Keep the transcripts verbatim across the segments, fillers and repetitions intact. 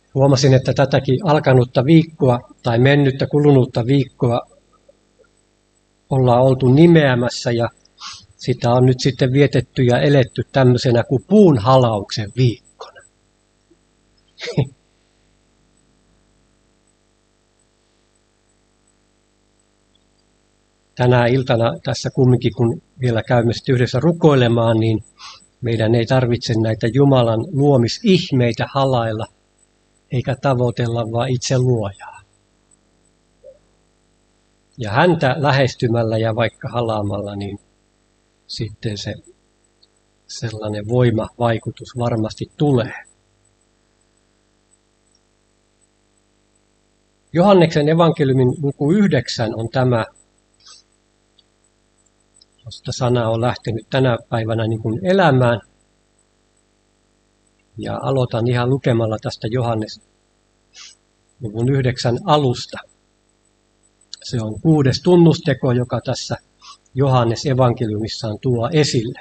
Huomasin, että tätäkin alkanutta viikkoa tai mennyttä kulunutta viikkoa ollaan oltu nimeämässä ja sitä on nyt sitten vietetty ja eletty tämmöisenä kuin puun halauksen viikkona. Tänä iltana tässä kumminkin, kun vielä käymme sitten yhdessä rukoilemaan, niin meidän ei tarvitse näitä Jumalan luomisihmeitä halailla, eikä tavoitella vaan itse luojaa. Ja häntä lähestymällä ja vaikka halaamalla, niin sitten se sellainen voimavaikutus varmasti tulee. Johanneksen evankeliumin luku yhdeksän on tämä, josta sana on lähtenyt tänä päivänä niin kuin elämään. Ja aloitan ihan lukemalla tästä Johannes luvun yhdeksän alusta. Se on kuudes tunnusteko, joka tässä Johannes evankeliumissaan tuo esille.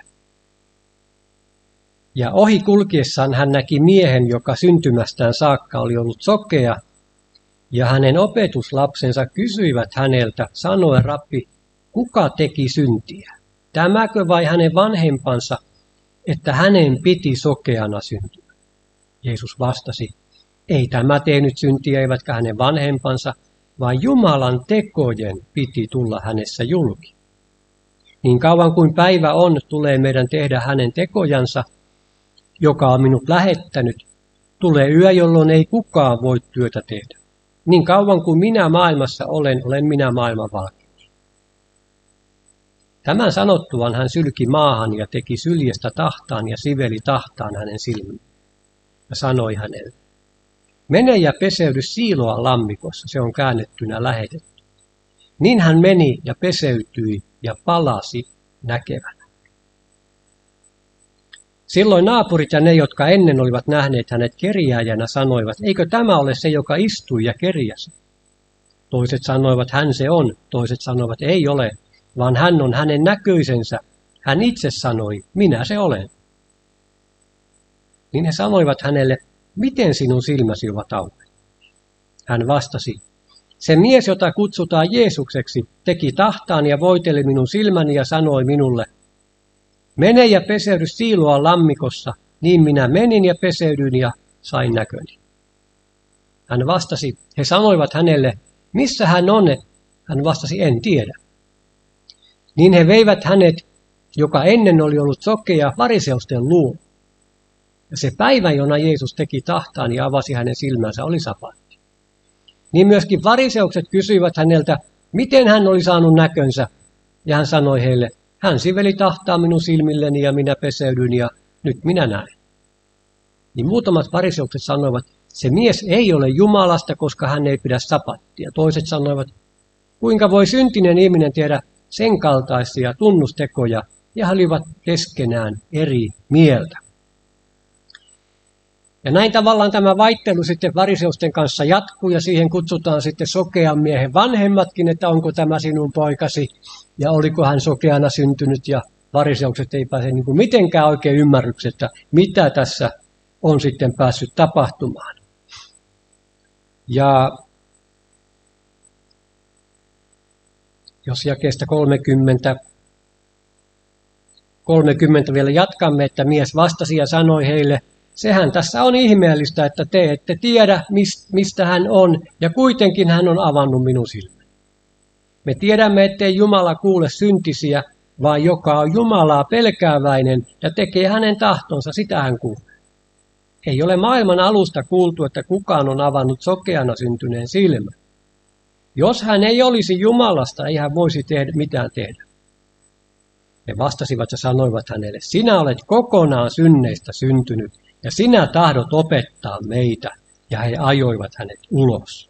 Ja ohi kulkiessaan hän näki miehen, joka syntymästään saakka oli ollut sokea, ja hänen opetuslapsensa kysyivät häneltä, sanoen, Rabbi, kuka teki syntiä? Tämäkö vai hänen vanhempansa, että hänen piti sokeana syntyä? Jeesus vastasi, ei tämä tehnyt syntiä, eivätkä hänen vanhempansa, vaan Jumalan tekojen piti tulla hänessä julki. Niin kauan kuin päivä on, tulee meidän tehdä hänen tekojansa, joka on minut lähettänyt. Tulee yö, jolloin ei kukaan voi työtä tehdä. Niin kauan kuin minä maailmassa olen, olen minä maailman valkeus. Tämän sanottuaan hän sylki maahan ja teki syljestä tahtaan ja siveli tahtaan hänen silmiin. Ja sanoi hänelle, mene ja peseydy Siiloan lammikossa, se on käännettynä lähetetty. Niin hän meni ja peseytyi ja palasi näkevänä. Silloin naapurit ja ne, jotka ennen olivat nähneet hänet kerjääjänä, sanoivat, eikö tämä ole se, joka istui ja kerjäsi? Toiset sanoivat, hän se on, toiset sanoivat, ei ole, vaan hän on hänen näköisensä. Hän itse sanoi, minä se olen. Niin he sanoivat hänelle, miten sinun silmäsi ovat auki? Hän vastasi, se mies, jota kutsutaan Jeesukseksi, teki tahtaan ja voiteli minun silmäni ja sanoi minulle, mene ja peseydy Siiloan lammikossa, niin minä menin ja peseydyin ja sain näköni. Hän vastasi, he sanoivat hänelle, missä hän on? Hän vastasi, en tiedä. Niin he veivät hänet, joka ennen oli ollut sokea, fariseusten luo. Ja se päivä, jona Jeesus teki tahtaan ja avasi hänen silmänsä, oli sapatti. Niin myöskin fariseukset kysyivät häneltä, miten hän oli saanut näkönsä. Ja hän sanoi heille, hän siveli tahtaa minun silmilleni ja minä peseydyin ja nyt minä näen. Niin muutamat fariseukset sanoivat, se mies ei ole Jumalasta, koska hän ei pidä sapattia. Toiset sanoivat, kuinka voi syntinen ihminen tehdä sen kaltaisia tunnustekoja, ja he olivat keskenään eri mieltä. Ja näin tavallaan tämä vaihtelu sitten fariseusten kanssa jatkuu, ja siihen kutsutaan sitten sokean miehen vanhemmatkin, että onko tämä sinun poikasi, ja oliko hän sokeana syntynyt, ja fariseukset ei pääse niin kuin mitenkään oikein ymmärryksestä, mitä tässä on sitten päässyt tapahtumaan. Ja jos jakeesta kolmekymmentä, kolmekymmentä vielä jatkamme, että mies vastasi ja sanoi heille, sehän tässä on ihmeellistä, että te ette tiedä, mistä hän on, ja kuitenkin hän on avannut minun silmäni. Me tiedämme, ettei Jumala kuule syntisiä, vaan joka on Jumalaa pelkääväinen ja tekee hänen tahtonsa, sitä hän kuulee. Ei ole maailman alusta kuultu, että kukaan on avannut sokeana syntyneen silmän. Jos hän ei olisi Jumalasta, ei hän voisi tehdä, mitään tehdä. He vastasivat ja sanoivat hänelle, sinä olet kokonaan synneistä syntynyt, ja sinä tahdot opettaa meitä, ja he ajoivat hänet ulos.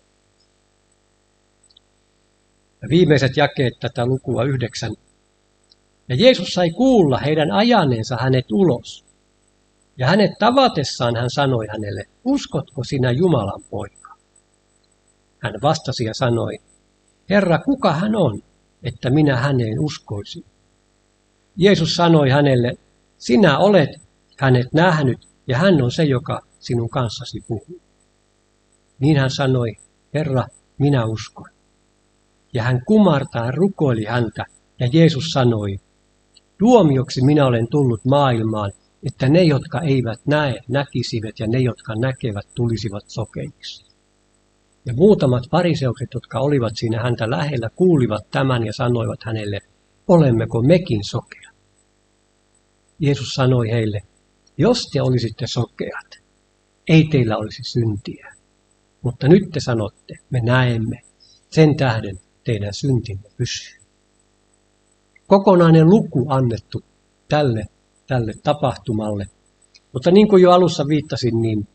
Ja viimeiset jakeet tätä lukua yhdeksän. Ja Jeesus sai kuulla heidän ajaneensa hänet ulos. Ja hänet tavatessaan hän sanoi hänelle, uskotko sinä Jumalan poika? Hän vastasi ja sanoi, Herra, kuka hän on, että minä häneen uskoisin? Jeesus sanoi hänelle, sinä olet hänet nähnyt, ja hän on se, joka sinun kanssasi puhuu. Niin hän sanoi, Herra, minä uskon. Ja hän kumartaa rukoili häntä, ja Jeesus sanoi, tuomioksi minä olen tullut maailmaan, että ne, jotka eivät näe, näkisivät, ja ne, jotka näkevät, tulisivat sokeiksi. Ja muutamat fariseukset, jotka olivat siinä häntä lähellä, kuulivat tämän ja sanoivat hänelle, olemmeko mekin sokea? Jeesus sanoi heille, jos te olisitte sokeat, ei teillä olisi syntiä. Mutta nyt te sanotte, me näemme, sen tähden teidän syntinne pysyy. Kokonainen luku annettu tälle, tälle tapahtumalle. Mutta niin kuin jo alussa viittasin, niin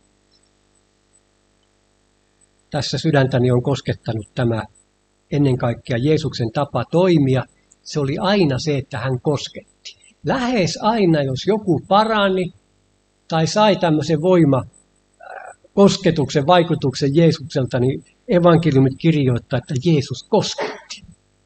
tässä sydäntäni on koskettanut tämä ennen kaikkea Jeesuksen tapa toimia. Se oli aina se, että hän kosketti. Lähes aina, jos joku parani tai sai tämmöisen voima kosketuksen, vaikutuksen Jeesukselta, niin evankeliumit kirjoittaa, että Jeesus kosketti.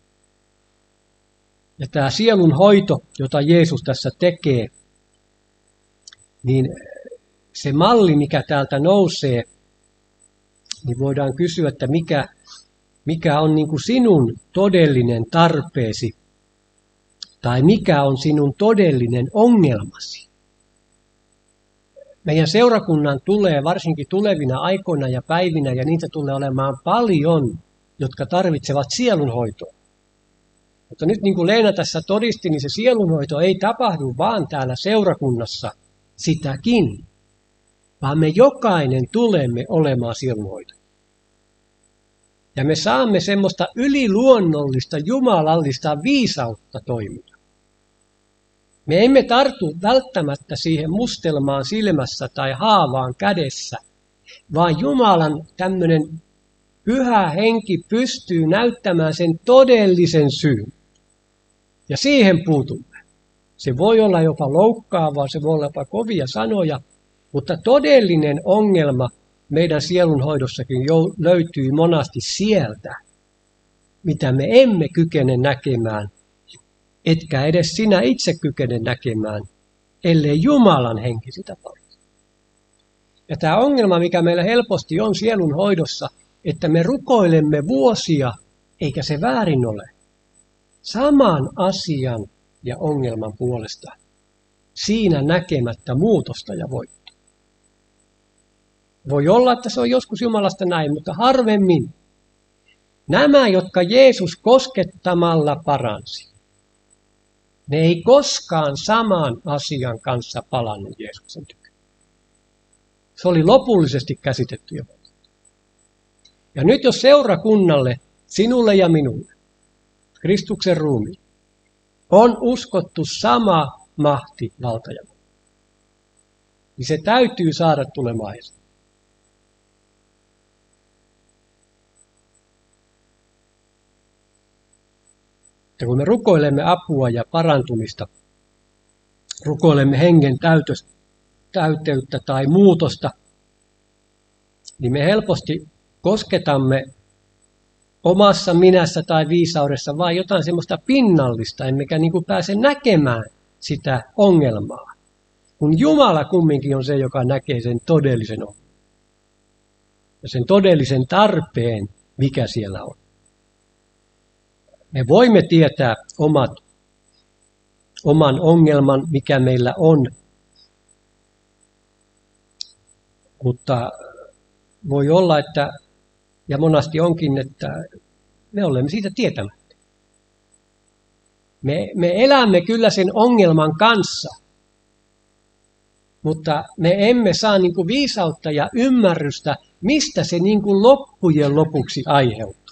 Ja tämä sielun hoito, jota Jeesus tässä tekee, niin se malli, mikä täältä nousee, niin voidaan kysyä, että mikä, mikä on niin kuin sinun todellinen tarpeesi, tai mikä on sinun todellinen ongelmasi. Meidän seurakunnan tulee varsinkin tulevina aikoina ja päivinä, ja niitä tulee olemaan paljon, jotka tarvitsevat sielunhoitoa. Mutta nyt niin kuin Leena tässä todisti, niin se sielunhoito ei tapahdu vaan täällä seurakunnassa sitäkin, vaan me jokainen tulemme olemaan sielunhoito. Ja me saamme semmoista yliluonnollista, jumalallista viisautta toimia. Me emme tartu välttämättä siihen mustelmaan silmässä tai haavaan kädessä, vaan Jumalan tämmöinen pyhä henki pystyy näyttämään sen todellisen syyn. Ja siihen puutumme. Se voi olla jopa loukkaavaa, se voi olla jopa kovia sanoja, mutta todellinen ongelma meidän sielunhoidossakin löytyy monasti sieltä, mitä me emme kykene näkemään, etkä edes sinä itse kykene näkemään, ellei Jumalan henki sitä paljon. Ja tämä ongelma, mikä meillä helposti on sielunhoidossa, että me rukoilemme vuosia, eikä se väärin ole. Saman asian ja ongelman puolesta, siinä näkemättä muutosta ja voittoa. Voi olla, että se on joskus Jumalasta näin, mutta harvemmin. Nämä, jotka Jeesus koskettamalla paransi, ne ei koskaan saman asian kanssa palannut Jeesuksen tykö. Se oli lopullisesti käsitetty jo. Ja nyt jos seurakunnalle, sinulle ja minulle, Kristuksen ruumiin, on uskottu sama mahti, valta ja voima, niin se täytyy saada tulemaan esiin. Ja kun me rukoilemme apua ja parantumista, rukoilemme hengen täytöstä, täyteyttä tai muutosta, niin me helposti kosketamme omassa minässä tai viisaudessa vain jotain semmoista pinnallista, emmekä niin kuin pääse näkemään sitä ongelmaa. Kun Jumala kumminkin on se, joka näkee sen todellisen ongelman. Ja sen todellisen tarpeen, mikä siellä on. Me voimme tietää omat, oman ongelman, mikä meillä on, mutta voi olla, että, ja monasti onkin, että me olemme siitä tietämättä. Me, me elämme kyllä sen ongelman kanssa, mutta me emme saa niin kuin viisautta ja ymmärrystä, mistä se niin kuin loppujen lopuksi aiheutuu.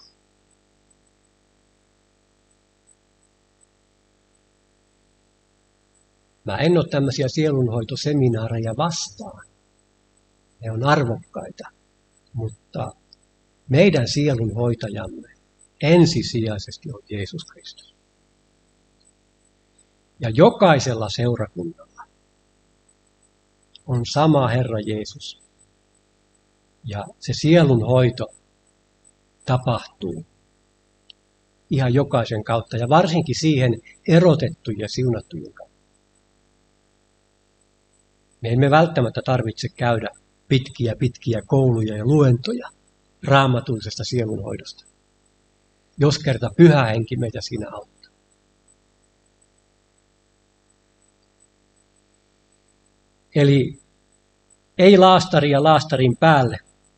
Mä en ole tämmöisiä sielunhoitoseminaareja vastaan. Ne on arvokkaita, mutta meidän sielunhoitajamme ensisijaisesti on Jeesus Kristus. Ja jokaisella seurakunnalla on sama Herra Jeesus. Ja se sielunhoito tapahtuu ihan jokaisen kautta ja varsinkin siihen erotettujen ja siunattujen kautta. Me emme välttämättä tarvitse käydä pitkiä pitkiä kouluja ja luentoja, raamatullisesta sielunhoidosta, jos kerta Pyhä Henki meitä siinä auttaa. Eli ei laastaria laastarin päälle,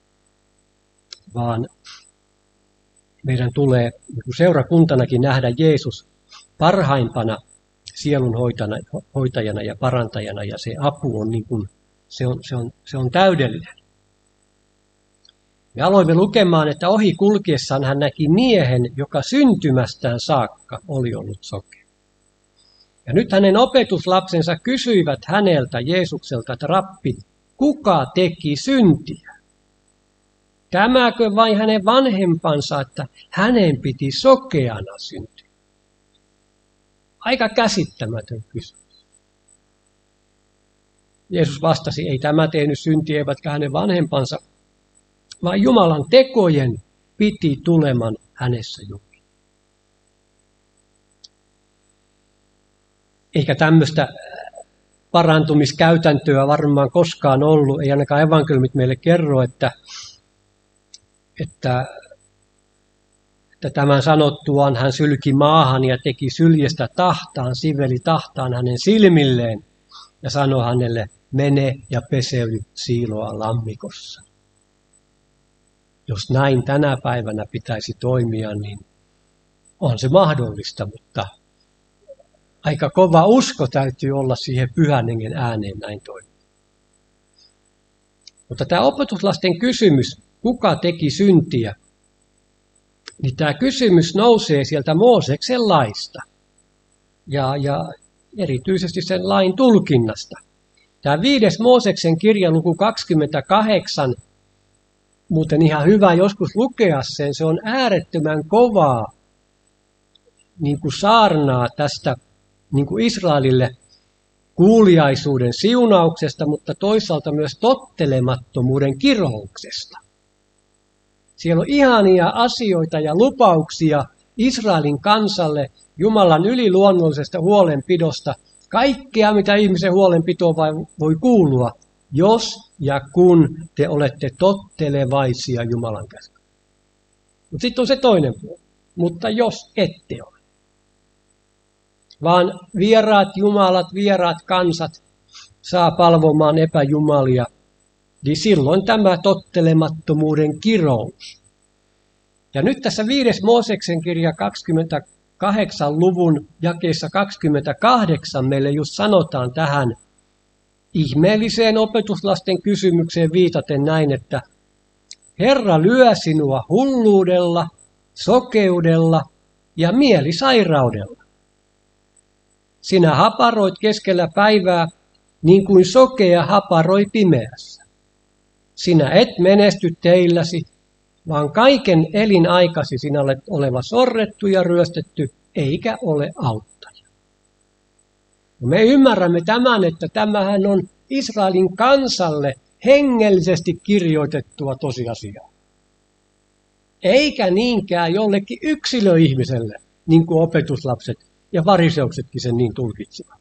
vaan meidän tulee seurakuntanakin nähdä Jeesus parhaimpana sielunhoitajana ja parantajana, ja se apu on, niin kuin, se on, se on, se on täydellinen. Me aloimme lukemaan, että ohi kulkiessaan hän näki miehen, joka syntymästään saakka oli ollut sokea. Ja nyt hänen opetuslapsensa kysyivät häneltä, Jeesukselta, että rappi, kuka teki syntiä? Tämäkö vai hänen vanhempansa, että hänen piti sokeana syntyä? Aika käsittämätön kysymys. Jeesus vastasi, ei tämä tehnyt syntiä, eivätkä hänen vanhempansa, vaan Jumalan tekojen piti tuleman hänessä julki. Eikä tämmöistä parantumiskäytäntöä varmaan koskaan ollut, ei ainakaan evankeliumit meille kerro, että, että, että tämän sanottuaan hän sylki maahan ja teki syljestä tahtaan, siveli tahtaan hänen silmilleen ja sanoi hänelle, mene ja peseydy Siiloan lammikossa. Jos näin tänä päivänä pitäisi toimia, niin on se mahdollista, mutta aika kova usko täytyy olla siihen Pyhän Hengen ääneen näin toimia. Mutta tämä opetuslasten kysymys, kuka teki syntiä, niin tämä kysymys nousee sieltä Mooseksen laista ja, ja erityisesti sen lain tulkinnasta. Tämä viides Mooseksen kirja, luku kaksikymmentäkahdeksan, muuten ihan hyvä joskus lukea sen, se on äärettömän kovaa niin kuin saarnaa tästä niin kuin Israelille kuuliaisuuden siunauksesta, mutta toisaalta myös tottelemattomuuden kirouksesta. Siellä on ihania asioita ja lupauksia Israelin kansalle Jumalan yliluonnollisesta huolenpidosta, kaikkea mitä ihmisen huolenpitoon voi kuulua, jos ja kun te olette tottelevaisia Jumalan käskyyn. Mutta sitten on se toinen puoli, mutta jos ette ole. Vaan vieraat jumalat, vieraat kansat saa palvomaan epäjumalia, niin silloin tämä tottelemattomuuden kirous. Ja nyt tässä viides Mooseksen kirja kaksikymmentäkahdeksan luvun jakeessa kaksikymmentäkahdeksan meille just sanotaan tähän ihmeelliseen opetuslasten kysymykseen viitaten näin, että Herra lyö sinua hulluudella, sokeudella ja mielisairaudella. Sinä haparoit keskellä päivää, niin kuin sokea haparoi pimeässä. Sinä et menesty teilläsi, vaan kaiken elinaikasi sinä olet oleva sorrettu ja ryöstetty, eikä ole auttaja. Me ymmärrämme tämän, että tämähän on Israelin kansalle hengellisesti kirjoitettua tosiasiaa. Eikä niinkään jollekin yksilöihmiselle, niin kuin opetuslapset ja fariseuksetkin sen niin tulkitsivat.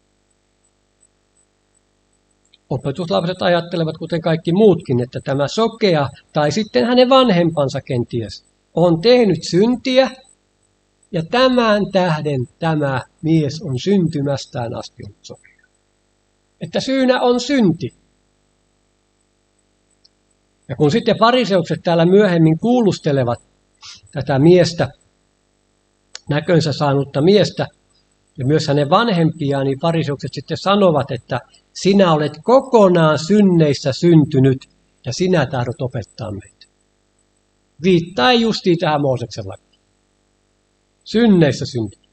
Opetuslapset ajattelevat, kuten kaikki muutkin, että tämä sokea tai sitten hänen vanhempansa kenties on tehnyt syntiä ja tämän tähden tämä mies on syntymästään asti ollut sokea. Että syynä on synti. Ja kun sitten fariseukset täällä myöhemmin kuulustelevat tätä miestä, näkönsä saanutta miestä ja myös hänen vanhempiaan, niin fariseukset sitten sanovat, että sinä olet kokonaan synneissä syntynyt ja sinä tahdot opettaa meitä. Viittaa justiin tähän Mooseksen lakiin. Synneissä syntynyt.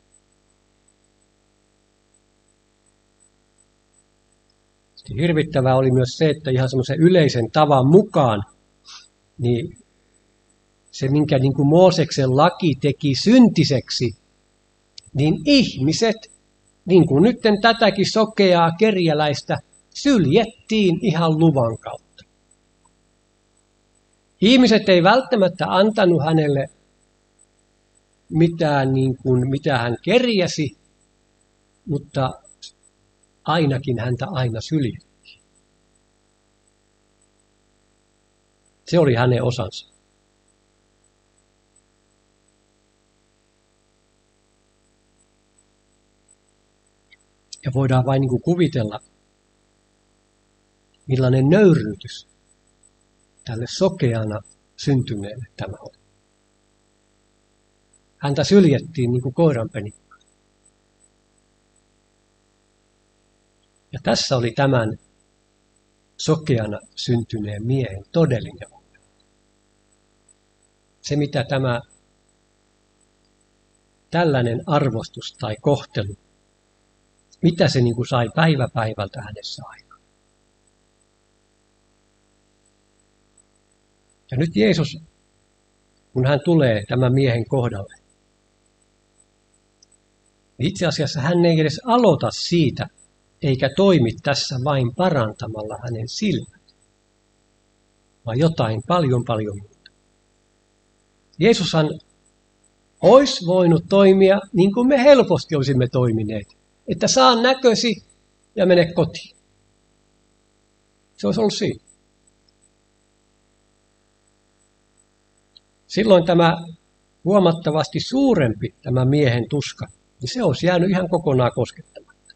Sitten hirvittävää oli myös se, että ihan semmoisen yleisen tavan mukaan, niin se, minkä niin kuin Mooseksen laki teki syntiseksi, niin ihmiset, niin kuin nyt tätäkin sokeaa kerjäläistä, syljettiin ihan luvan kautta. Ihmiset ei välttämättä antanut hänelle mitään, niin kuin, mitä hän kerjäsi, mutta ainakin häntä aina syljettiin. Se oli hänen osansa. Ja voidaan vain niin kuin kuvitella, millainen nöyryytys tälle sokeana syntyneelle tämä oli. Häntä syljettiin niin kuin koiranpenikkaa. Ja tässä oli tämän sokeana syntyneen miehen todellinen ongelma. Se, mitä tämä tällainen arvostus tai kohtelu, mitä se niin kuin sai päivä päivältä hänessä aikaan. Ja nyt Jeesus, kun hän tulee tämän miehen kohdalle, niin itse asiassa hän ei edes aloita siitä, eikä toimi tässä vain parantamalla hänen silmät, vaan jotain paljon paljon muuta. Jeesushan olisi voinut toimia niin kuin me helposti olisimme toimineet, että saa näkösi ja mene kotiin. Se olisi ollut siinä. Silloin tämä huomattavasti suurempi, tämä miehen tuska, niin se olisi jäänyt ihan kokonaan koskettamatta.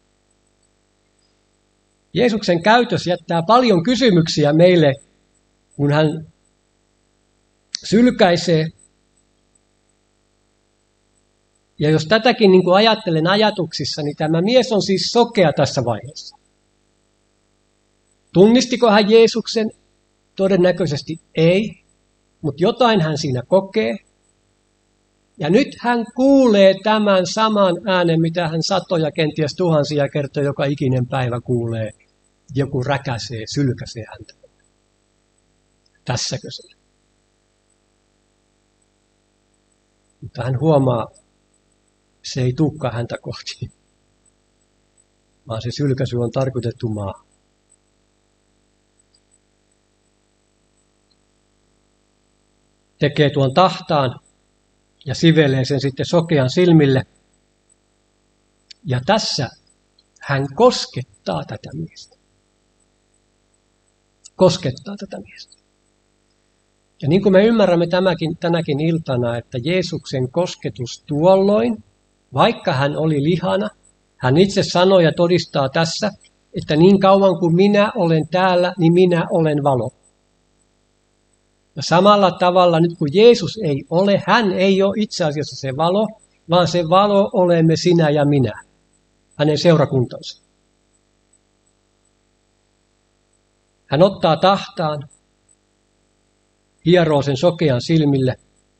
Jeesuksen käytös jättää paljon kysymyksiä meille, kun hän sylkäisee. Ja jos tätäkin niin kuin ajattelen ajatuksissa, niin tämä mies on siis sokea tässä vaiheessa. Tunnistiko hän Jeesuksen? Todennäköisesti ei, mutta jotain hän siinä kokee. Ja nyt hän kuulee tämän saman äänen, mitä hän satoja, kenties tuhansia kertoja joka ikinen päivä kuulee. Joku räkäsee, sylkäsee häntä. Tässäkö se? Mutta hän huomaa, se ei tulekaan häntä kohti, vaan se sylkäisy on tarkoitettu maahan. Tekee tuon tahtaan ja sivelee sen sitten sokean silmille. Ja tässä hän koskettaa tätä miestä. Koskettaa tätä miestä. Ja niin kuin me ymmärrämme tämäkin, tänäkin iltana, että Jeesuksen kosketus tuolloin, vaikka hän oli lihana, hän itse sanoi ja todistaa tässä, että niin kauan kuin minä olen täällä, niin minä olen valo. Ja samalla tavalla nyt kun Jeesus ei ole, hän ei ole itse asiassa se valo, vaan se valo olemme sinä ja minä, hänen seurakuntansa. Hän ottaa tahtaan, hieroo sen sokean silmille.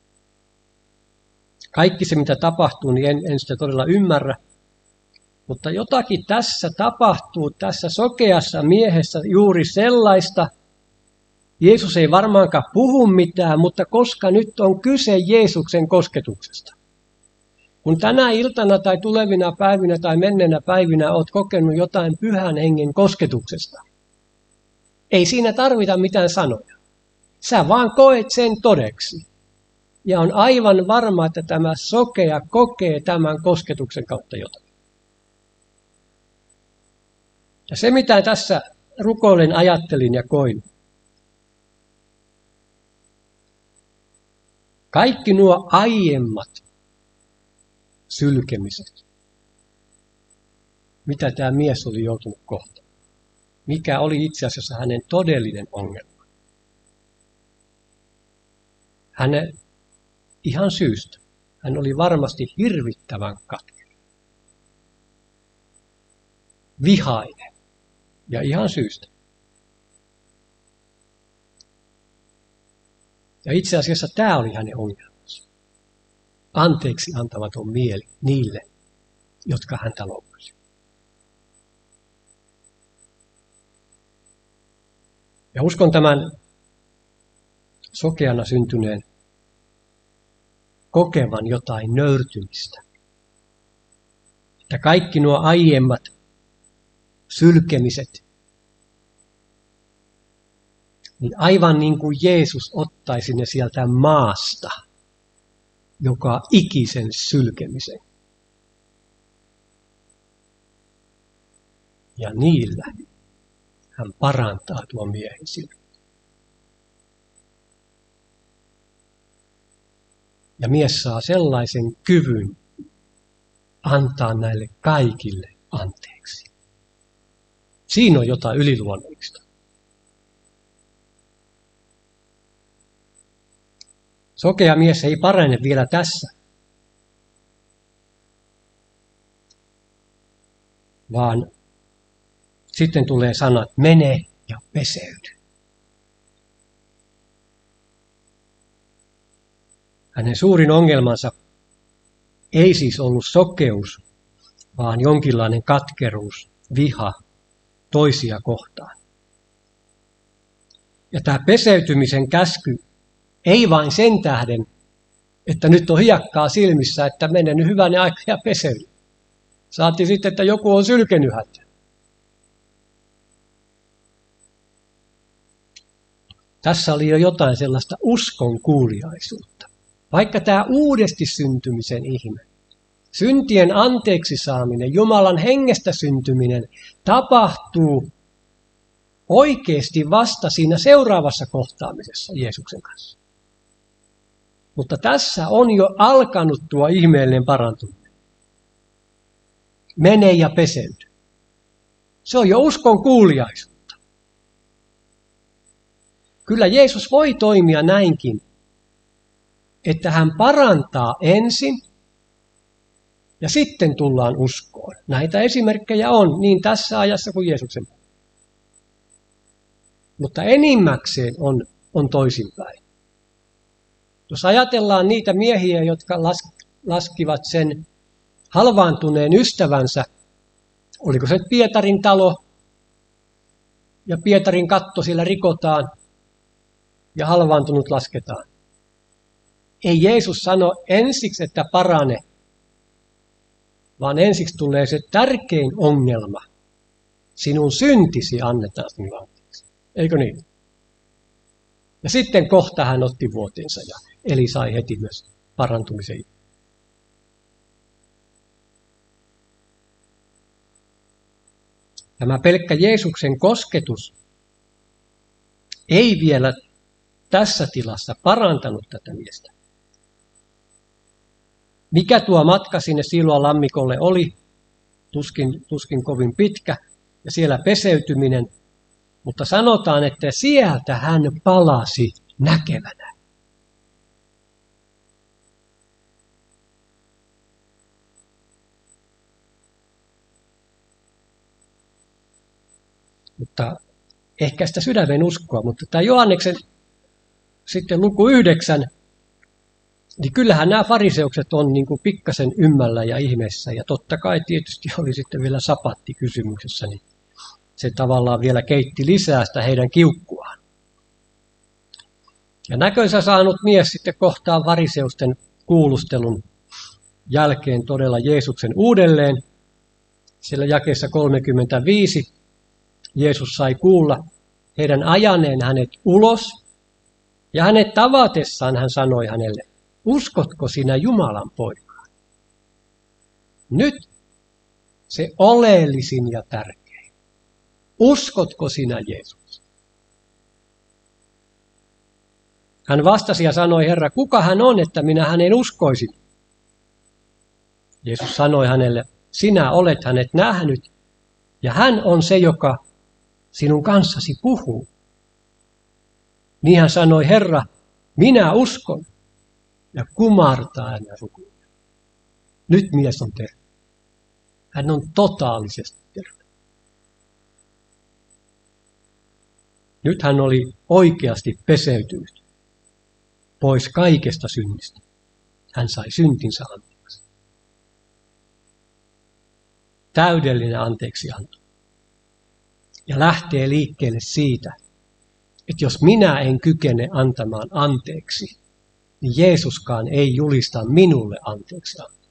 Kaikki se, mitä tapahtuu, niin en, en sitä todella ymmärrä. Mutta jotakin tässä tapahtuu, tässä sokeassa miehessä juuri sellaista. Jeesus ei varmaankaan puhu mitään, mutta koska nyt on kyse Jeesuksen kosketuksesta. Kun tänä iltana tai tulevina päivinä tai menneenä päivinä olet kokenut jotain pyhän hengen kosketuksesta, ei siinä tarvita mitään sanoja. Sä vaan koet sen todeksi. Ja on aivan varma, että tämä sokea kokee tämän kosketuksen kautta jotakin. Ja se, mitä tässä rukoilen, ajattelin ja koin. Kaikki nuo aiemmat sylkemiset, mitä tämä mies oli joutunut kohtaan. Mikä oli itse asiassa hänen todellinen ongelma. Hänen ihan syystä. Hän oli varmasti hirvittävän katkera. Vihainen. Ja ihan syystä. Ja itse asiassa tämä oli hänen ongelmansa. Anteeksi antamaton mieli niille, jotka häntä loukkasivat. Ja uskon tämän sokeana syntyneen kokevan jotain nöyrtymistä. Että kaikki nuo aiemmat sylkemiset, niin aivan niin kuin Jeesus ottaisi ne sieltä maasta, joka ikisen sylkemisen. Ja niillä hän parantaa tuon miehen silmät. Ja mies saa sellaisen kyvyn antaa näille kaikille anteeksi. Siinä on jotain yliluonnollista. Sokea mies ei parane vielä tässä, vaan sitten tulee sanat, mene ja peseydy. Hänen suurin ongelmansa ei siis ollut sokeus, vaan jonkinlainen katkeruus, viha toisia kohtaan. Ja tämä peseytymisen käsky ei vain sen tähden, että nyt on hiekkaa silmissä, että mene nyt hyvänen aika ja peseydy. Saatti sitten, että joku on sylkenyt häntä. Tässä oli jo jotain sellaista uskon kuuliaisuutta. Vaikka tämä uudesti syntymisen ihme, syntien anteeksi saaminen, Jumalan hengestä syntyminen tapahtuu oikeasti vasta siinä seuraavassa kohtaamisessa Jeesuksen kanssa. Mutta tässä on jo alkanut tuo ihmeellinen parantuminen. Mene ja peseydy. Se on jo uskon kuuliaisuutta. Kyllä Jeesus voi toimia näinkin, että hän parantaa ensin ja sitten tullaan uskoon. Näitä esimerkkejä on niin tässä ajassa kuin Jeesuksen. Mutta enimmäkseen on, on toisinpäin. Jos ajatellaan niitä miehiä, jotka las, laskivat sen halvaantuneen ystävänsä, oliko se Pietarin talo, ja Pietarin katto siellä rikotaan, ja halvaantunut lasketaan. Ei Jeesus sano ensiksi, että parane, vaan ensiksi tulee se tärkein ongelma. Sinun syntisi annetaan sinulle anteeksi. Eikö niin? Ja sitten kohta hän otti vuotensa ja eli sai heti myös parantumisen. Tämä pelkkä Jeesuksen kosketus ei vielä tässä tilassa parantanut tätä miestä. Mikä tuo matka sinne Siloan lammikolle oli? Tuskin, tuskin kovin pitkä ja siellä peseytyminen. Mutta sanotaan, että sieltä hän palasi näkevänä. Mutta ehkä sitä sydämen uskoa, mutta tämä Johanneksen sitten luku yhdeksän, niin kyllähän nämä fariseukset on niin kuin pikkasen ymmällä ja ihmeessä. Ja totta kai tietysti oli sitten vielä sapatti kysymyksessä, niin se tavallaan vielä keitti lisää sitä heidän kiukkuaan. Ja näkönsä saanut mies sitten kohtaa fariseusten kuulustelun jälkeen todella Jeesuksen uudelleen. Siellä jakeessa kolmekymmentäviisi Jeesus sai kuulla heidän ajaneen hänet ulos. Ja hänet tavatessaan hän sanoi hänelle, uskotko sinä Jumalan poikaan? Nyt se oleellisin ja tärkein. Uskotko sinä Jeesus? Hän vastasi ja sanoi, Herra, kuka hän on, että minä hänen uskoisin? Jeesus sanoi hänelle, sinä olet hänet nähnyt, ja hän on se, joka sinun kanssasi puhuu. Niin hän sanoi, Herra, minä uskon, ja kumartaa hänen rukoillaan. Nyt mies on terve. Hän on totaalisesti terve. Nyt hän oli oikeasti peseytynyt pois kaikesta synnistä. Hän sai syntinsä anteeksi. Täydellinen anteeksianto. Ja lähtee liikkeelle siitä, että jos minä en kykene antamaan anteeksi, niin Jeesuskaan ei julista minulle anteeksiantoa.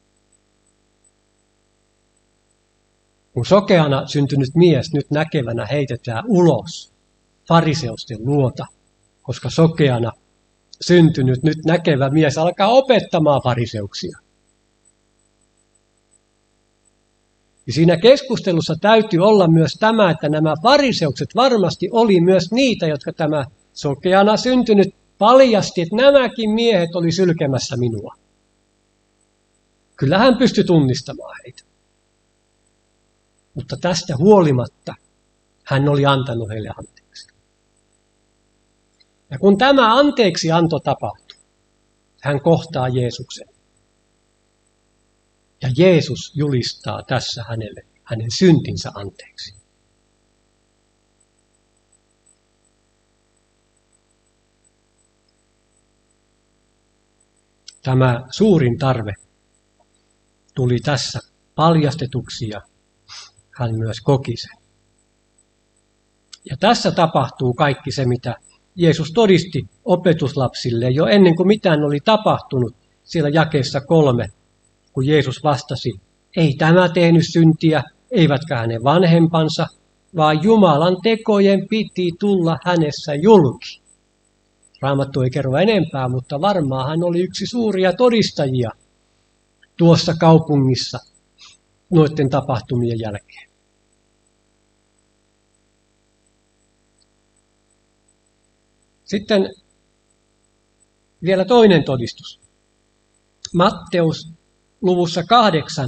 Kun sokeana syntynyt mies nyt näkevänä heitetään ulos fariseusten luota, koska sokeana syntynyt nyt näkevä mies alkaa opettamaan fariseuksia. Ja siinä keskustelussa täytyy olla myös tämä, että nämä fariseukset varmasti oli myös niitä, jotka tämä sokeana syntynyt paljasti, että nämäkin miehet oli sylkemässä minua. Kyllä hän pystyi tunnistamaan heitä. mutta tästä huolimatta hän oli antanut heille anteeksi. Ja kun tämä anteeksianto tapahtuu, hän kohtaa Jeesuksen. Ja Jeesus julistaa tässä hänelle hänen syntinsä anteeksi. Tämä suurin tarve tuli tässä paljastetuksi ja hän myös koki sen. Ja tässä tapahtuu kaikki se, mitä Jeesus todisti opetuslapsille jo ennen kuin mitään oli tapahtunut siellä jakeessa kolme, kun Jeesus vastasi, ei tämä tehnyt syntiä, eivätkä hänen vanhempansa, vaan Jumalan tekojen piti tulla hänessä julki. Raamattu ei kerro enempää, mutta varmaan hän oli yksi suuria todistajia tuossa kaupungissa noiden tapahtumien jälkeen. Sitten vielä toinen todistus. Matteus luvussa kahdeksan,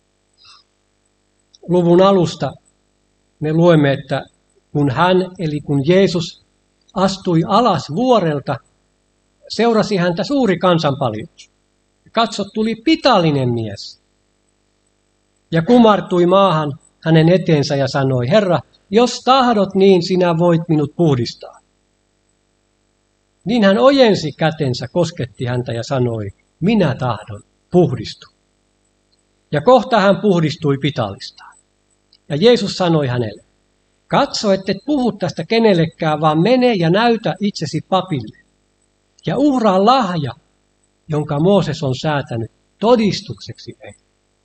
luvun alusta me luemme, että kun hän, eli kun Jeesus astui alas vuorelta, seurasi häntä suuri kansanpaljous. Katso, tuli pitallinen mies ja kumartui maahan hänen eteensä ja sanoi, Herra, jos tahdot, niin sinä voit minut puhdistaa. Niin hän ojensi kätensä, kosketti häntä ja sanoi, minä tahdon, puhdistu. Ja kohta hän puhdistui pitallistaan. Ja Jeesus sanoi hänelle, katso, ettet puhu tästä kenellekään, vaan mene ja näytä itsesi papille. Ja uhraa lahja, jonka Mooses on säätänyt todistukseksi meille.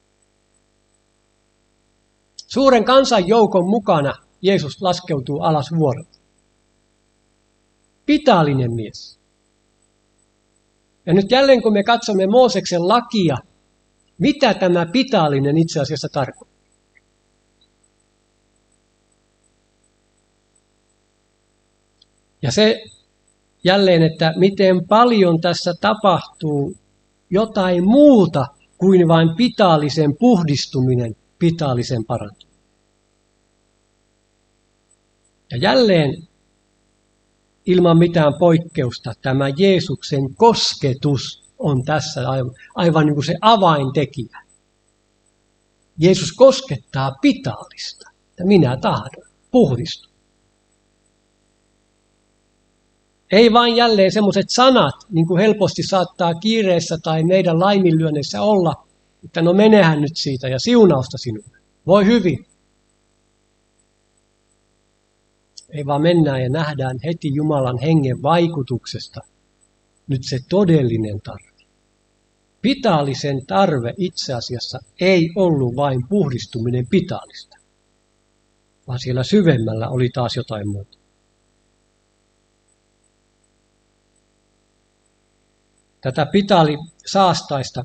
Suuren kansan joukon mukana Jeesus laskeutuu alas vuorelta. Pitallinen mies. Ja nyt jälleen kun me katsomme Mooseksen lakia, mitä tämä pitallinen itse asiassa tarkoittaa? Ja se jälleen, että miten paljon tässä tapahtuu jotain muuta kuin vain pitallisen puhdistuminen, pitallisen parantuminen. Ja jälleen ilman mitään poikkeusta tämä Jeesuksen kosketus on tässä aivan, aivan niin kuin se avaintekijä. Jeesus koskettaa pitallista, että minä tahdon, puhdistu. Ei vain jälleen semmoiset sanat, niin kuin helposti saattaa kiireessä tai meidän laiminlyönneissä olla, että no menehän nyt siitä ja siunausta sinulle. Voi hyvin. Ei vaan mennään ja nähdään heti Jumalan hengen vaikutuksesta nyt se todellinen tarve. Pitallisen tarve itse asiassa ei ollut vain puhdistuminen pitallista, vaan siellä syvemmällä oli taas jotain muuta. Tätä pitali saastaista,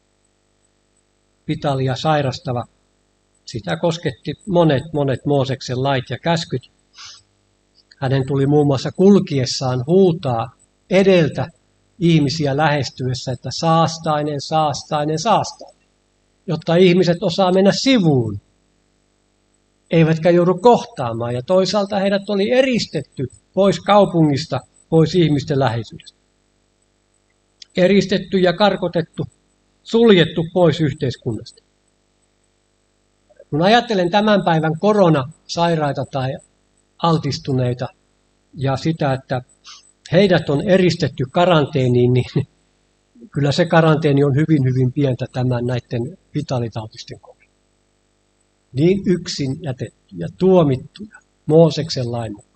pitalia sairastava, sitä kosketti monet, monet Mooseksen lait ja käskyt. Hänen tuli muun muassa kulkiessaan huutaa edeltä ihmisiä lähestyessä, että saastainen, saastainen, saastainen, jotta ihmiset osaa mennä sivuun, eivätkä joudu kohtaamaan. Ja toisaalta heidät oli eristetty pois kaupungista, pois ihmisten läheisyydestä. Eristetty ja karkotettu, suljettu pois yhteiskunnasta. Kun ajattelen tämän päivän koronasairaita tai altistuneita ja sitä, että heidät on eristetty karanteeniin, niin kyllä se karanteeni on hyvin, hyvin pientä tämän näiden vitaalitautisten kohdalla. Niin yksin jätettyjä, tuomittuja Mooseksen lain mukaan.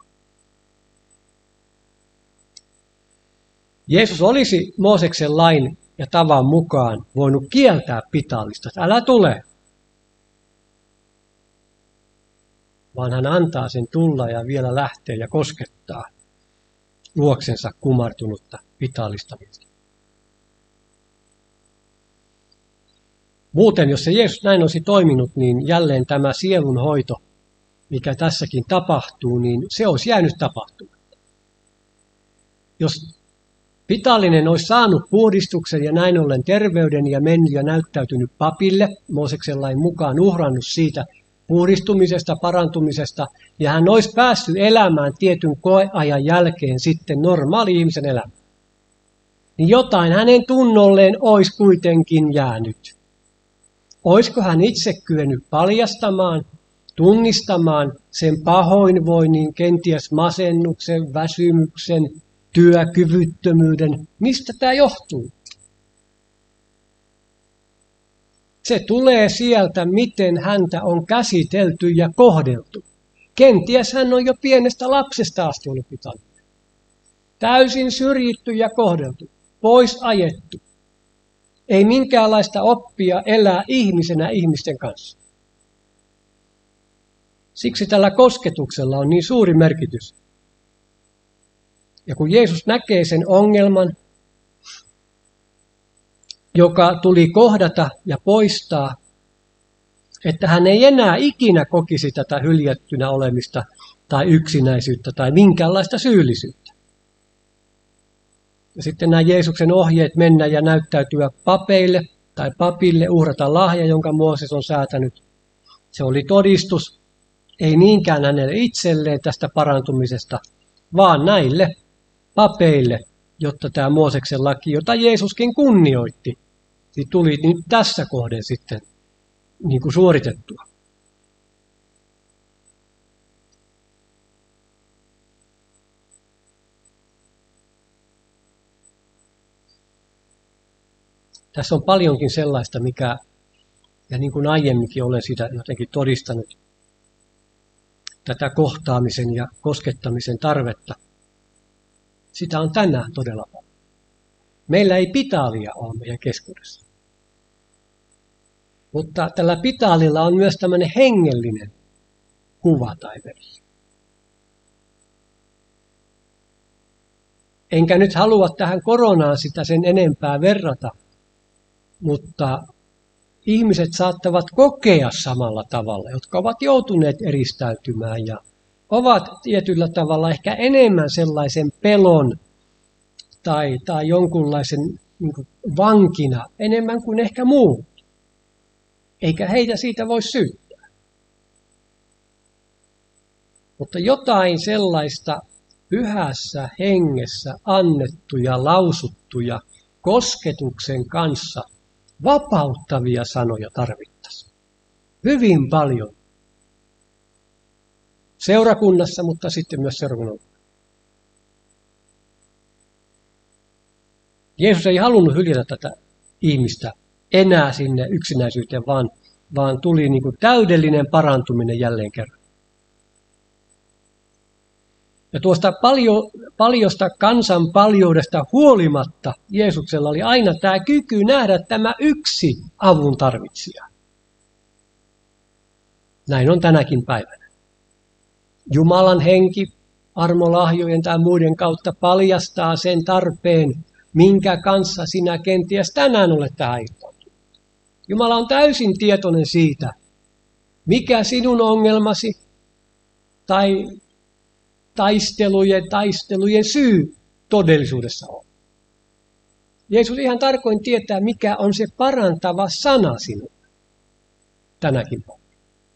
Jeesus olisi Mooseksen lain ja tavan mukaan voinut kieltää pitallista, että älä tule. Vaan hän antaa sen tulla ja vielä lähtee ja koskettaa luoksensa kumartunutta pitallista miestä. Muuten, jos se Jeesus näin olisi toiminut, niin jälleen tämä sielun hoito, mikä tässäkin tapahtuu, niin se olisi jäänyt tapahtumatta. Jos pitallinen olisi saanut puhdistuksen ja näin ollen terveyden ja mennyt ja näyttäytynyt papille, Mooseksen lain mukaan uhrannut siitä puhdistumisesta, parantumisesta, ja hän olisi päässyt elämään tietyn koeajan jälkeen sitten normaali ihmisen elämä. Niin jotain hänen tunnolleen olisi kuitenkin jäänyt. Olisiko hän itse kyennyt paljastamaan, tunnistamaan sen pahoinvoinnin, kenties masennuksen, väsymyksen, työkyvyttömyyden? Mistä tämä johtuu? Se tulee sieltä, miten häntä on käsitelty ja kohdeltu. Kenties hän on jo pienestä lapsesta asti ollut pitänyt. Täysin syrjitty ja kohdeltu, pois ajettu. Ei minkäänlaista oppia elää ihmisenä ihmisten kanssa. Siksi tällä kosketuksella on niin suuri merkitys. Ja kun Jeesus näkee sen ongelman, joka tuli kohdata ja poistaa, että hän ei enää ikinä kokisi tätä hyljättynä olemista tai yksinäisyyttä tai minkäänlaista syyllisyyttä. Ja sitten nämä Jeesuksen ohjeet mennä ja näyttäytyä papeille tai papille, uhrata lahja, jonka Mooses on säätänyt. Se oli todistus, ei niinkään hänelle itselleen tästä parantumisesta, vaan näille papeille, jotta tämä Mooseksen laki, jota Jeesuskin kunnioitti, niin tuli nyt tässä kohden sitten niin kuin suoritettua. Tässä on paljonkin sellaista, mikä, ja niin kuin aiemminkin olen sitä jotenkin todistanut, tätä kohtaamisen ja koskettamisen tarvetta. Sitä on tänään todella paljon. Meillä ei pitaalia ole meidän keskuudessa. Mutta tällä pitaalilla on myös tämmöinen hengellinen kuva tai versio. Enkä nyt halua tähän koronaan sitä sen enempää verrata, mutta ihmiset saattavat kokea samalla tavalla, jotka ovat joutuneet eristäytymään ja ovat tietyllä tavalla ehkä enemmän sellaisen pelon tai, tai jonkunlaisen niin kuin vankina enemmän kuin ehkä muut. Eikä heitä siitä voi syyttää. Mutta jotain sellaista pyhässä hengessä annettuja, lausuttuja kosketuksen kanssa vapauttavia sanoja tarvittaisiin. Hyvin paljon. Seurakunnassa, mutta sitten myös seurakunnan. Jeesus ei halunnut hyljätä tätä ihmistä enää sinne yksinäisyyteen, vaan, vaan tuli niin kuin täydellinen parantuminen jälleen kerran. Ja tuosta paljon, paljosta kansan paljoudesta huolimatta Jeesuksella oli aina tämä kyky nähdä tämä yksi avun tarvitsija. Näin on tänäkin päivänä. Jumalan henki armolahjojen tai muiden kautta paljastaa sen tarpeen, minkä kanssa sinä kenties tänään olet tähän irtautunut. Jumala on täysin tietoinen siitä, mikä sinun ongelmasi tai taistelujen, taistelujen syy todellisuudessa on. Jeesus ihan tarkoin tietää, mikä on se parantava sana sinulle tänäkin päivänä.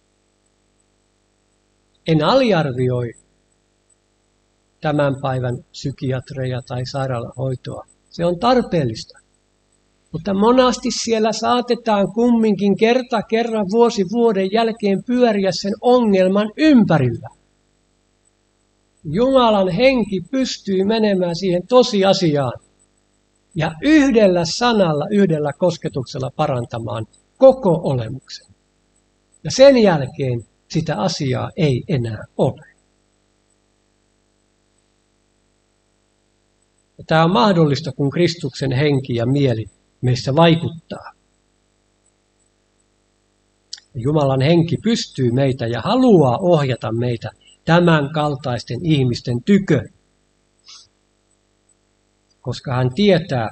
En aliarvioi tämän päivän psykiatreja tai sairaalahoitoa. Se on tarpeellista. Mutta monasti siellä saatetaan kumminkin kerta kerran vuosi vuoden jälkeen pyöriä sen ongelman ympärillä. Jumalan henki pystyy menemään siihen tosiasiaan ja yhdellä sanalla, yhdellä kosketuksella parantamaan koko olemuksen. Ja sen jälkeen sitä asiaa ei enää ole. Ja tämä on mahdollista, kun Kristuksen henki ja mieli meissä vaikuttaa. Jumalan henki pystyy meitä ja haluaa ohjata meitä tämän kaltaisten ihmisten tykö, koska hän tietää,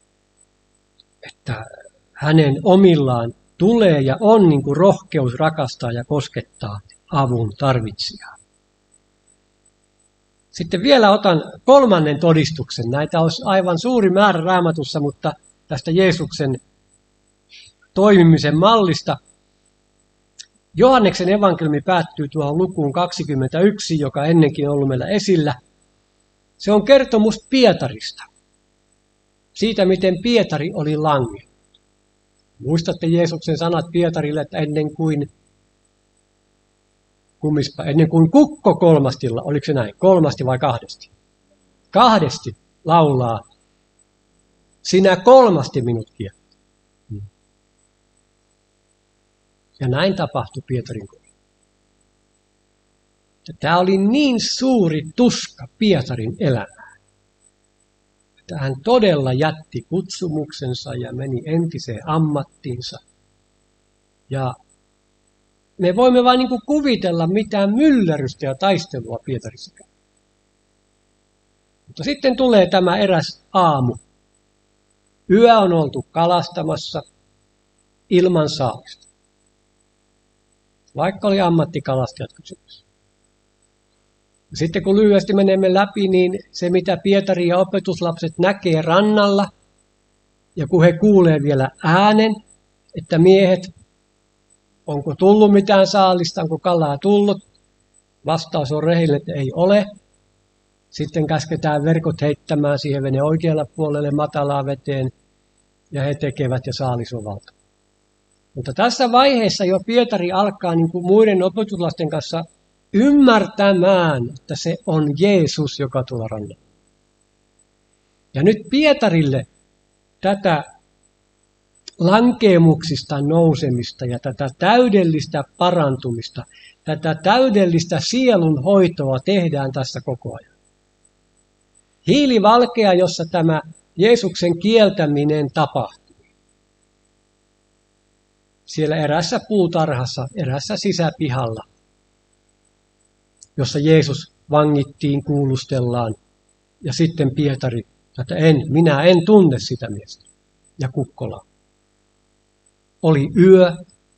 että hänen omillaan tulee ja on niin kuin rohkeus rakastaa ja koskettaa avun tarvitsijaa. Sitten vielä otan kolmannen todistuksen. Näitä olisi aivan suuri määrä Raamatussa, mutta tästä Jeesuksen toimimisen mallista. Johanneksen evankeliumi päättyy tuohon lukuun kaksikymmentäyksi, joka ennenkin on ollut meillä esillä. Se on kertomus Pietarista. Siitä, miten Pietari oli lange. Muistatte Jeesuksen sanat Pietarille, että ennen kuin, kummispa, ennen kuin kukko kolmastilla, oliko se näin, kolmasti vai kahdesti? Kahdesti laulaa, sinä kolmasti minut kieltä. Ja näin tapahtui Pietarin kohdalla. Tämä oli niin suuri tuska Pietarin elämään, että hän todella jätti kutsumuksensa ja meni entiseen ammattiinsa. Ja me voimme vain niin kuin kuvitella mitään myllerrystä ja taistelua Pietarissa. Mutta sitten tulee tämä eräs aamu. Yö on oltu kalastamassa ilman saalista. Vaikka oli ammattikalastajat kysymys. Sitten kun lyhyesti menemme läpi, niin se mitä Pietari ja opetuslapset näkee rannalla, ja kun he kuulee vielä äänen, että miehet, onko tullut mitään saalista, onko kalaa tullut, vastaus on rehellinen, että ei ole. Sitten käsketään verkot heittämään siihen veneen oikealle puolelle matalaa veteen, ja he tekevät ja saalis on valtava. Mutta tässä vaiheessa jo Pietari alkaa niin kuin muiden opetuslasten kanssa ymmärtämään, että se on Jeesus, joka tuolla rannalla. Ja nyt Pietarille tätä lankeemuksista nousemista ja tätä täydellistä parantumista, tätä täydellistä sielun hoitoa tehdään tässä koko ajan. Hiilivalkea, jossa tämä Jeesuksen kieltäminen tapahtui. Siellä erässä puutarhassa, erässä sisäpihalla, jossa Jeesus vangittiin, kuulustellaan. Ja sitten Pietari, että en, minä en tunne sitä miestä. Ja Kukkola. Oli yö,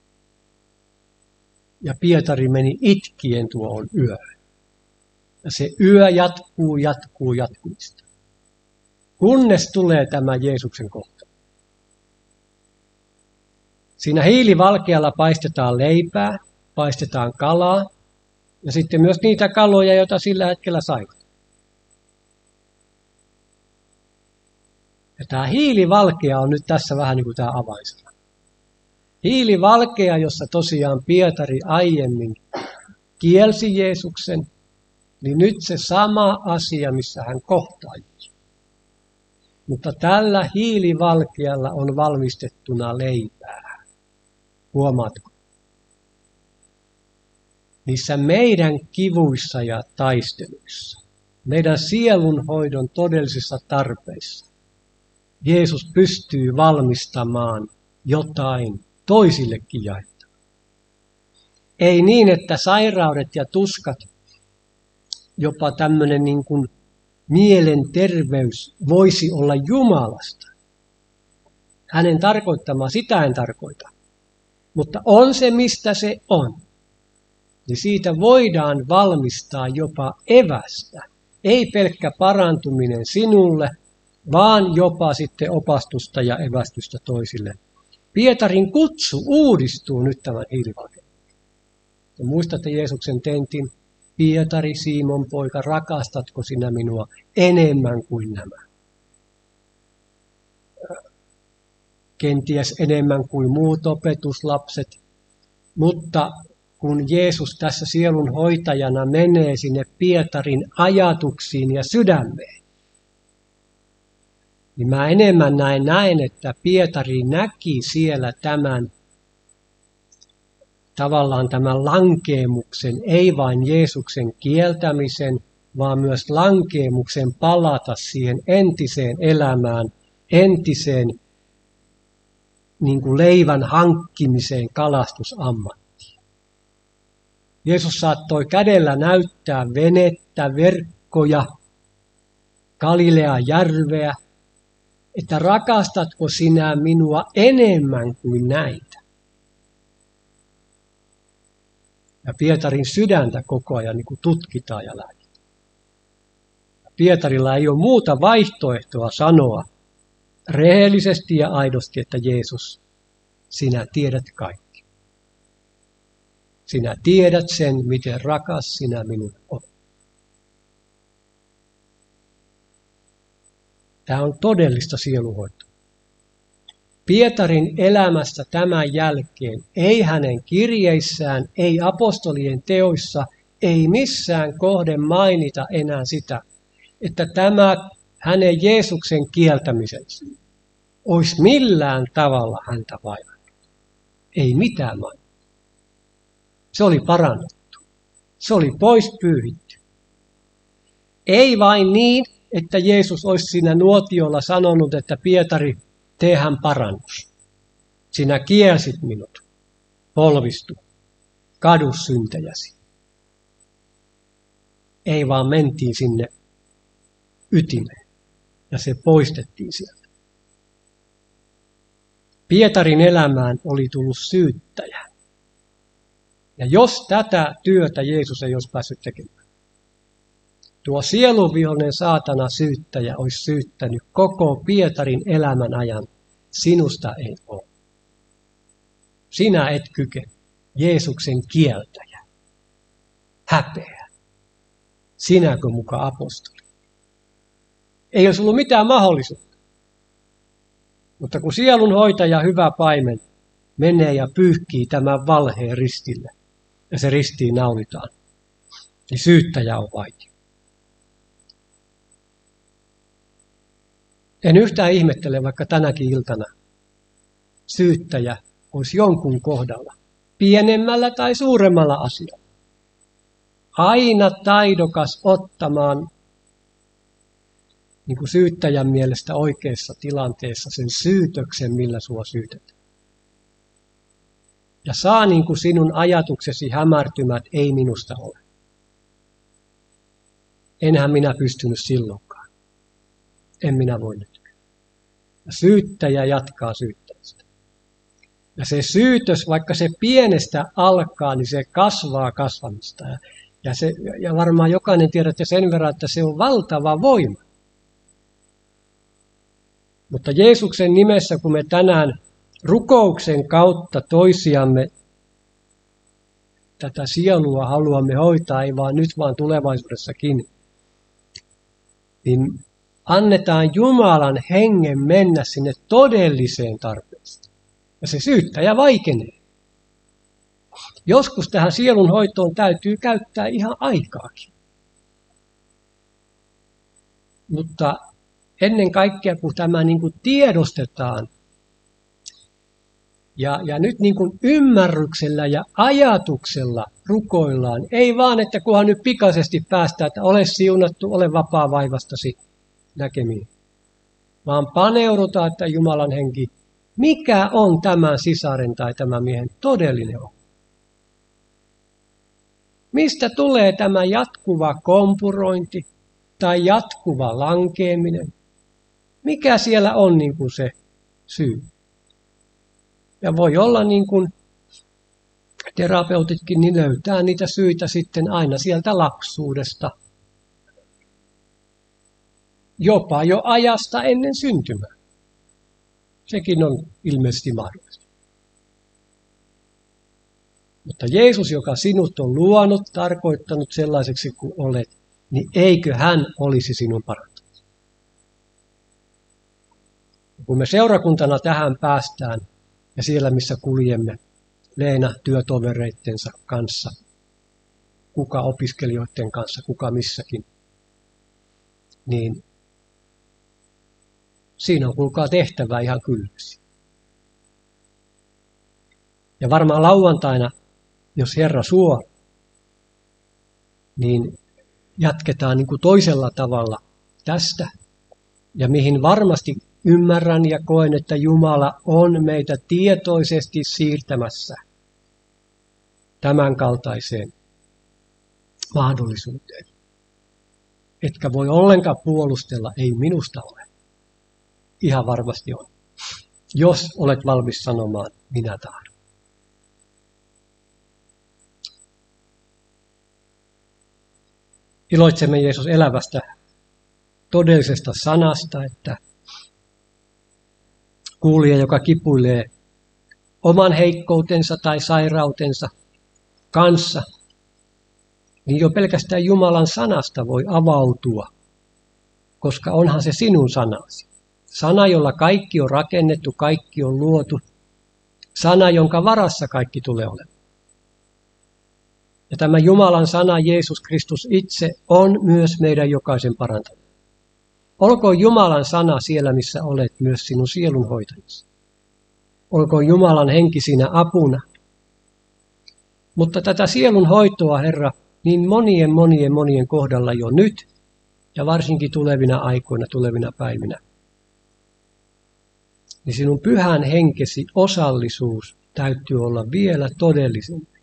ja Pietari meni itkien tuohon yöhön. Ja se yö jatkuu, jatkuu, jatkumista. Kunnes tulee tämä Jeesuksen kohta. Siinä hiilivalkealla paistetaan leipää, paistetaan kalaa, ja sitten myös niitä kaloja, joita sillä hetkellä saivat. Ja tämä hiilivalkea on nyt tässä vähän niin kuin tämä avainsana. Hiilivalkea, jossa tosiaan Pietari aiemmin kielsi Jeesuksen, niin nyt se sama asia, missä hän kohtaa Jeesuksen. Mutta tällä hiilivalkealla on valmistettuna leipää. Huomaatko? Niissä meidän kivuissa ja taisteluissa, meidän sielunhoidon todellisissa tarpeissa, Jeesus pystyy valmistamaan jotain toisillekin jaettavaa. Ei niin, että sairaudet ja tuskat, jopa tämmöinen niin kuin mielenterveys voisi olla Jumalasta. Hänen tarkoittamaa, sitä en tarkoita. Mutta on se, mistä se on. Niin siitä voidaan valmistaa jopa evästä. Ei pelkkä parantuminen sinulle, vaan jopa sitten opastusta ja evästystä toisille. Pietarin kutsu uudistuu nyt tämän hiilivalkean. Muistatte Jeesuksen tentin, Pietari, Simon poika, rakastatko sinä minua enemmän kuin nämä? Kenties enemmän kuin muut opetuslapset, mutta kun Jeesus tässä sielun hoitajana menee sinne Pietarin ajatuksiin ja sydämeen, niin mä enemmän näin näin, että Pietari näki siellä tämän tavallaan tämän lankeemuksen, ei vain Jeesuksen kieltämisen, vaan myös lankeemuksen palata siihen entiseen elämään, entiseen niin kuin leivän hankkimiseen kalastusammattiin. Jeesus saattoi kädellä näyttää venettä, verkkoja, Galilean järveä, että rakastatko sinä minua enemmän kuin näitä. Ja Pietarin sydäntä koko ajan niin kuin tutkitaan ja lääkitään. Pietarilla ei ole muuta vaihtoehtoa sanoa rehellisesti ja aidosti, että Jeesus, sinä tiedät kaikki. Sinä tiedät sen, miten rakas sinä minulle olet. Tämä on todellista sieluhoitoa. Pietarin elämässä tämän jälkeen, ei hänen kirjeissään, ei apostolien teoissa, ei missään kohden mainita enää sitä, että tämä hänen Jeesuksen kieltämisensä olisi millään tavalla häntä vaivannut. Ei mitään mainita. Se oli parannettu. Se oli pois pyyhitty. Ei vain niin, että Jeesus olisi siinä nuotiolla sanonut, että Pietari, teehän parannus. Sinä kielsit minut. Polvistu. Kadu syntejäsi. Ei vaan mentiin sinne ytimeen. Ja se poistettiin sieltä. Pietarin elämään oli tullut syyttäjä. Ja jos tätä työtä Jeesus ei olisi päässyt tekemään, tuo sielunvihollinen saatana syyttäjä olisi syyttänyt koko Pietarin elämän ajan. Sinusta ei ole. Sinä et kykene. Jeesuksen kieltäjä. Häpeä. Sinäkö muka apostoli? Ei olisi ollut mitään mahdollisuutta. Mutta kun sielunhoitaja, hyvä paimen, menee ja pyyhkii tämän valheen ristille, ja se ristiin naulitaan, niin syyttäjä on vaikea. En yhtään ihmettele, vaikka tänäkin iltana syyttäjä olisi jonkun kohdalla, pienemmällä tai suuremmalla asialla. Aina taidokas ottamaan niin kuin syyttäjän mielestä oikeassa tilanteessa sen syytöksen, millä sua syytetään. Ja saa niin kuin sinun ajatuksesi hämärtymät, ei minusta ole. Enhän minä pystynyt silloinkaan. En minä voi nyt. Ja syyttäjä jatkaa syyttämistä. Ja se syytös, vaikka se pienestä alkaa, niin se kasvaa kasvamista. Ja, ja, se, ja varmaan jokainen tiedätte sen verran, että se on valtava voima. Mutta Jeesuksen nimessä, kun me tänään rukouksen kautta toisiamme tätä sielua haluamme hoitaa, ei vaan nyt, vaan tulevaisuudessakin, niin annetaan Jumalan hengen mennä sinne todelliseen tarpeeseen. Ja se syyttäjä vaikenee. Joskus tähän sielun hoitoon täytyy käyttää ihan aikaakin. Mutta ennen kaikkea, kun tämä niin kuin tiedostetaan, ja, ja nyt niin kuin ymmärryksellä ja ajatuksella rukoillaan, ei vaan, että kunhan nyt pikaisesti päästään, että ole siunattu, ole vapaa vaivastasi näkemiin, vaan paneudutaan, että Jumalan henki, mikä on tämän sisaren tai tämän miehen todellinen on? Mistä tulee tämä jatkuva kompurointi tai jatkuva lankeeminen? Mikä siellä on niin kuin se syy? Ja voi olla niin kuin terapeutitkin, niin löytää niitä syitä sitten aina sieltä lapsuudesta. Jopa jo ajasta ennen syntymää. Sekin on ilmeisesti mahdollista. Mutta Jeesus, joka sinut on luonut, tarkoittanut sellaiseksi kuin olet, niin eikö hän olisi sinun parantaja? Kun me seurakuntana tähän päästään, ja siellä missä kuljemme, Leena työtovereittensa kanssa, kuka opiskelijoiden kanssa, kuka missäkin, niin siinä on kuulkaa tehtävää ihan kylliksi. Ja varmaan lauantaina, jos Herra suo, niin jatketaan niin kuin toisella tavalla tästä. Ja mihin varmasti ymmärrän ja koen, että Jumala on meitä tietoisesti siirtämässä tämän kaltaiseen mahdollisuuteen. Etkä voi ollenkaan puolustella, ei minusta ole. Ihan varmasti on. Jos olet valmis sanomaan, minä tahdon. Iloitsemme Jeesus elävästä todellisesta sanasta, että kuulija, joka kipuilee oman heikkoutensa tai sairautensa kanssa, niin jo pelkästään Jumalan sanasta voi avautua, koska onhan se sinun sanasi. Sana, jolla kaikki on rakennettu, kaikki on luotu. Sana, jonka varassa kaikki tulee olemaan. Ja tämä Jumalan sana, Jeesus Kristus itse, on myös meidän jokaisen parantaja. Olkoon Jumalan sana siellä, missä olet, myös sinun sielun hoitajasi. Olkoon Jumalan henki siinä apuna. Mutta tätä sielun hoitoa, Herra, niin monien, monien, monien kohdalla jo nyt, ja varsinkin tulevina aikoina, tulevina päivinä, niin sinun pyhän henkesi osallisuus täytyy olla vielä todellisempi.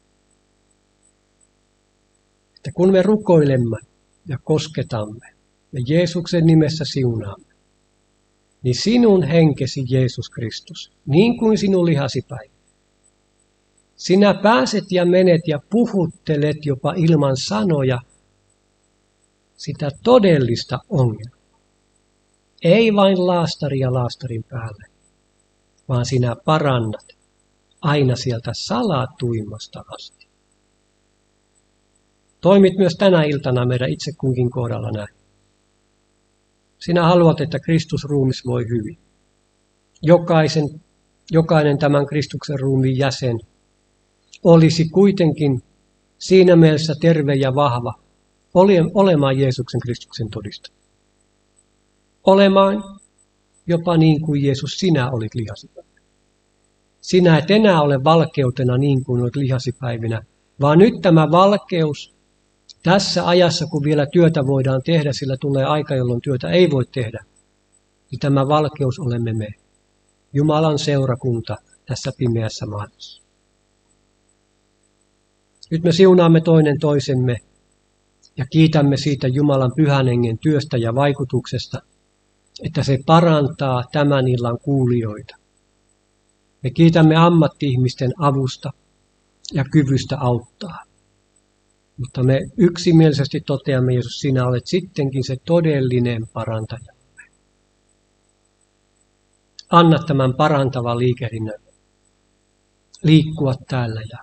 Että kun me rukoilemme ja kosketamme ja Jeesuksen nimessä siunaamme, niin sinun henkesi Jeesus Kristus, niin kuin sinun lihasi päivä, sinä pääset ja menet ja puhuttelet jopa ilman sanoja sitä todellista ongelmaa. Ei vain laastaria laastarin päälle, vaan sinä parannat aina sieltä salatuimmasta asti. Toimit myös tänä iltana meidän itse kunkin kohdalla näin. Sinä haluat, että Kristus ruumis voi hyvin. Jokaisen, jokainen tämän Kristuksen ruumiin jäsen olisi kuitenkin siinä mielessä terve ja vahva olemaan Jeesuksen Kristuksen todistaja. Olemaan jopa niin kuin Jeesus sinä olit lihasipäivinä. Sinä et enää ole valkeutena niin kuin olet lihasipäivinä, vaan nyt tämä valkeus tässä ajassa, kun vielä työtä voidaan tehdä, sillä tulee aika, jolloin työtä ei voi tehdä, niin tämä valkeus olemme me, Jumalan seurakunta tässä pimeässä maailmassa. Nyt me siunaamme toinen toisemme ja kiitämme siitä Jumalan pyhän hengen työstä ja vaikutuksesta, että se parantaa tämän illan kuulijoita. Me kiitämme ammatti-ihmisten avusta ja kyvystä auttaa. Mutta me yksimielisesti toteamme, Jeesus, sinä olet sittenkin se todellinen parantaja. Anna tämän parantavan liikehdinnän liikkua täällä ja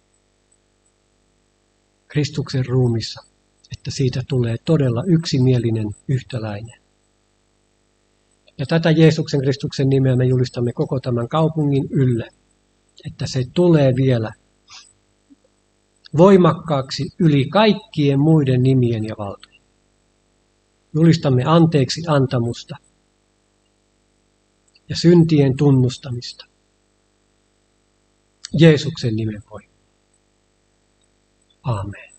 Kristuksen ruumissa, että siitä tulee todella yksimielinen, yhtäläinen. Ja tätä Jeesuksen Kristuksen nimeä me julistamme koko tämän kaupungin ylle, että se tulee vielä voimakkaaksi yli kaikkien muiden nimien ja valtojen. Julistamme anteeksi antamusta ja syntien tunnustamista. Jeesuksen nimen voimalla. Aamen.